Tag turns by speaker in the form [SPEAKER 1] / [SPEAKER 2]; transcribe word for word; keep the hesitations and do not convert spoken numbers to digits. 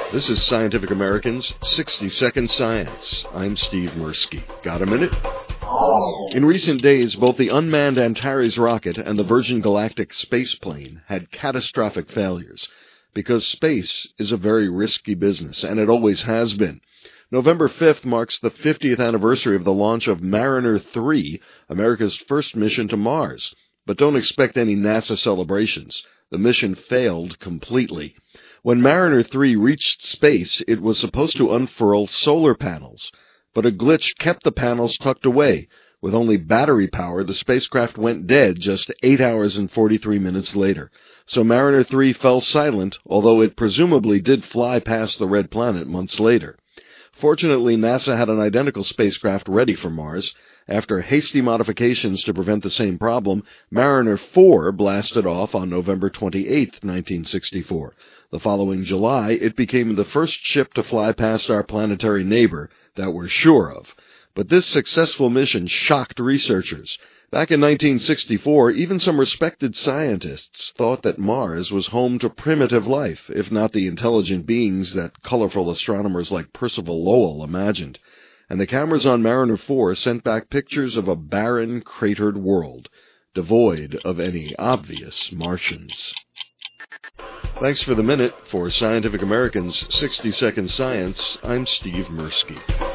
[SPEAKER 1] This is Scientific American's sixty second Science. I'm Steve Mirsky. Got a minute? In recent days, both the unmanned Antares rocket and the Virgin Galactic spaceplane had catastrophic failures, because space is a very risky business, and it always has been. November fifth marks the fiftieth anniversary of the launch of Mariner three, America's first mission to Mars. But don't expect any NASA celebrations. The mission failed completely. When Mariner three reached space, it was supposed to unfurl solar panels, but a glitch kept the panels tucked away. With only battery power, the spacecraft went dead just eight hours and forty-three minutes later. So Mariner three fell silent, although it presumably did fly past the Red Planet months later. Fortunately, NASA had an identical spacecraft ready for Mars. After hasty modifications to prevent the same problem, Mariner four blasted off on November twenty-eighth, nineteen sixty-four. The following July, it became the first ship to fly past our planetary neighbor that we're sure of. But this successful mission shocked researchers. Back in nineteen sixty-four, even some respected scientists thought that Mars was home to primitive life, if not the intelligent beings that colorful astronomers like Percival Lowell imagined. And the cameras on Mariner four sent back pictures of a barren, cratered world, devoid of any obvious Martians. Thanks for the minute. For Scientific American's sixty second Science, I'm Steve Mirsky.